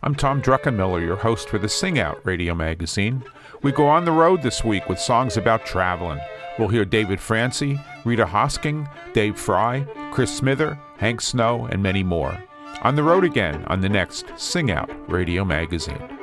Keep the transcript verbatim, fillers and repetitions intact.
I'm Tom Druckenmiller, your host for the Sing Out radio magazine. We go on the road this week with songs about traveling. We'll hear David Francie, Rita Hosking, Dave Fry, Chris Smither, Hank Snow, and many more. On the road again on the next Sing Out radio magazine.